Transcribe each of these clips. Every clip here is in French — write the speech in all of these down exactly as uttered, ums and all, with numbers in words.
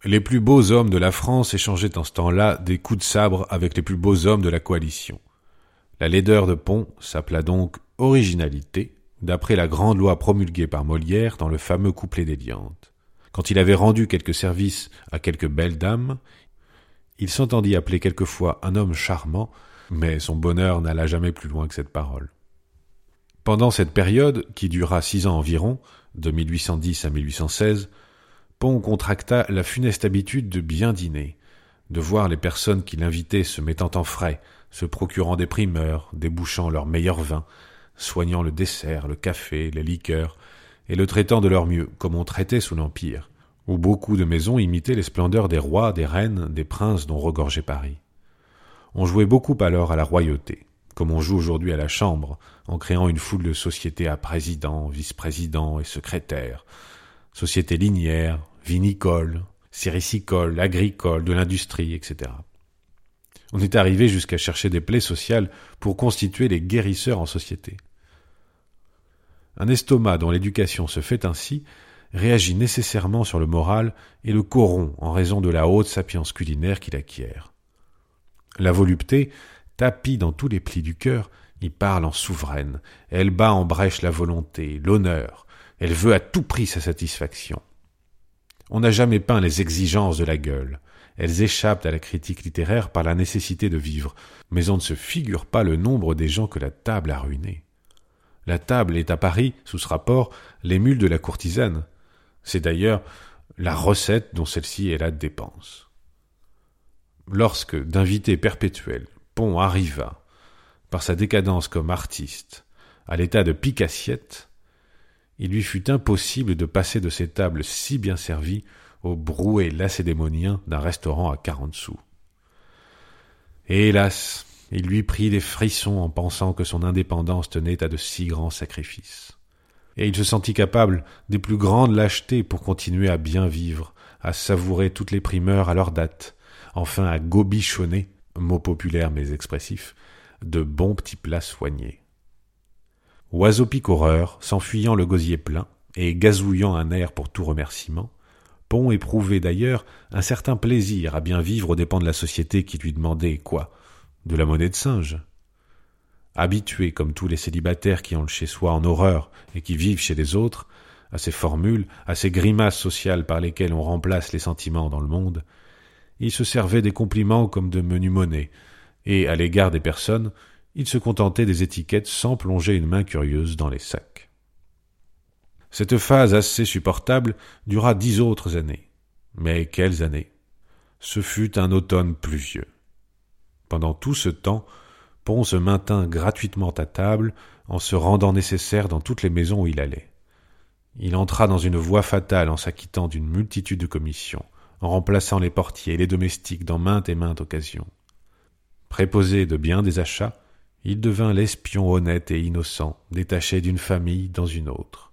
Les plus beaux hommes de la France échangeaient en ce temps-là des coups de sabre avec les plus beaux hommes de la coalition. La laideur de Pons s'appela donc originalité, d'après la grande loi promulguée par Molière dans le fameux couplet d'Éliante. Quand il avait rendu quelques services à quelques belles dames, il s'entendit appeler quelquefois un homme charmant, mais son bonheur n'alla jamais plus loin que cette parole. Pendant cette période, qui dura six ans environ, de mille huit cent dix à mille huit cent seize, Pons contracta la funeste habitude de bien dîner, de voir les personnes qui l'invitaient se mettant en frais, se procurant des primeurs, débouchant leur meilleur vin, soignant le dessert, le café, les liqueurs, et le traitant de leur mieux, comme on traitait sous l'Empire, où beaucoup de maisons imitaient les splendeurs des rois, des reines, des princes dont regorgeait Paris. On jouait beaucoup alors à la royauté, comme on joue aujourd'hui à la Chambre, en créant une foule de sociétés à président, vice-président et secrétaire, sociétés linières, vinicoles, séricicoles, agricoles, de l'industrie, et cetera. On est arrivé jusqu'à chercher des plaies sociales pour constituer les guérisseurs en société. Un estomac dont l'éducation se fait ainsi réagit nécessairement sur le moral et le corrompt en raison de la haute sapience culinaire qu'il acquiert. La volupté, tapie dans tous les plis du cœur, y parle en souveraine, elle bat en brèche la volonté, l'honneur, elle veut à tout prix sa satisfaction. On n'a jamais peint les exigences de la gueule, elles échappent à la critique littéraire par la nécessité de vivre, mais on ne se figure pas le nombre des gens que la table a ruinés. La table est à Paris, sous ce rapport, l'émule de la courtisane. C'est d'ailleurs la recette dont celle-ci est la dépense. Lorsque, d'invité perpétuel, Pons arriva, par sa décadence comme artiste, à l'état de pique-assiette, il lui fut impossible de passer de ces tables si bien servies au brouet lacédémonien d'un restaurant à quarante sous. Et hélas, il lui prit des frissons en pensant que son indépendance tenait à de si grands sacrifices. Et il se sentit capable des plus grandes lâchetés pour continuer à bien vivre, à savourer toutes les primeurs à leur date, enfin à gobichonner, mot populaire mais expressif, de bons petits plats soignés. Oiseau picoreur, s'enfuyant le gosier plein, et gazouillant un air pour tout remerciement, Pons éprouvait d'ailleurs un certain plaisir à bien vivre aux dépens de la société qui lui demandait quoi ? De la monnaie de singe. Habitué, comme tous les célibataires qui ont le chez-soi en horreur et qui vivent chez les autres, à ces formules, à ces grimaces sociales par lesquelles on remplace les sentiments dans le monde, il se servait des compliments comme de menue monnaie, et, à l'égard des personnes, il se contentait des étiquettes sans plonger une main curieuse dans les sacs. Cette phase assez supportable dura dix autres années. Mais quelles années! Ce fut un automne pluvieux. Pendant tout ce temps, Pons se maintint gratuitement à table en se rendant nécessaire dans toutes les maisons où il allait. Il entra dans une voie fatale en s'acquittant d'une multitude de commissions, en remplaçant les portiers et les domestiques dans maintes et maintes occasions. Préposé de bien des achats, il devint l'espion honnête et innocent, détaché d'une famille dans une autre.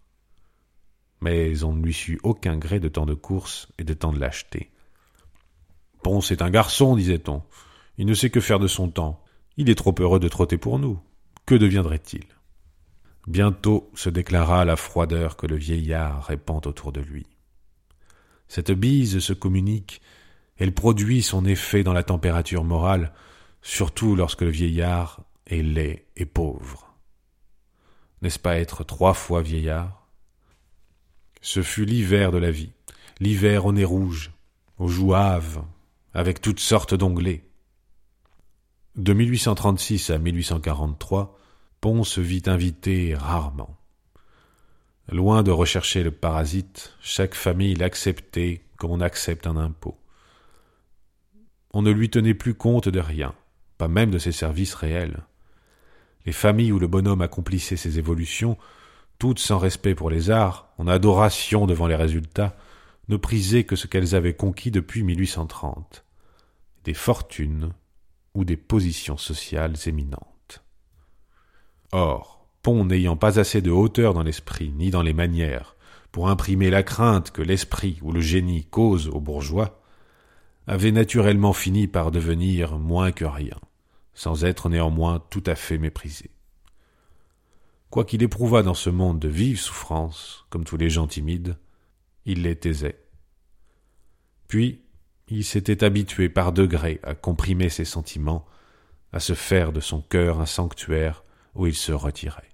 Mais on ne lui sut aucun gré de tant de courses et de tant de lâcheté. « Pons est un garçon, disait-on. Il ne sait que faire de son temps. Il est trop heureux de trotter pour nous. Que deviendrait-il » Bientôt se déclara la froideur que le vieillard répand autour de lui. Cette bise se communique, elle produit son effet dans la température morale, surtout lorsque le vieillard est laid et pauvre. N'est-ce pas être trois fois vieillard ? Ce fut l'hiver de la vie, l'hiver au nez rouge, aux joues hâves, avec toutes sortes d'onglets. De mille huit cent trente-six à mille huit cent quarante-trois, Pons se vit invité rarement. Loin de rechercher le parasite, chaque famille l'acceptait comme on accepte un impôt. On ne lui tenait plus compte de rien, pas même de ses services réels. Les familles où le bonhomme accomplissait ses évolutions, toutes sans respect pour les arts, en adoration devant les résultats, ne prisaient que ce qu'elles avaient conquis depuis mille huit cent trente, des fortunes ou des positions sociales éminentes. Or, Pons n'ayant pas assez de hauteur dans l'esprit ni dans les manières pour imprimer la crainte que l'esprit ou le génie cause aux bourgeois, avait naturellement fini par devenir moins que rien, sans être néanmoins tout à fait méprisé. Quoiqu'il éprouvât dans ce monde de vives souffrances, comme tous les gens timides, il les taisait. Puis, il s'était habitué par degrés à comprimer ses sentiments, à se faire de son cœur un sanctuaire où il se retirait.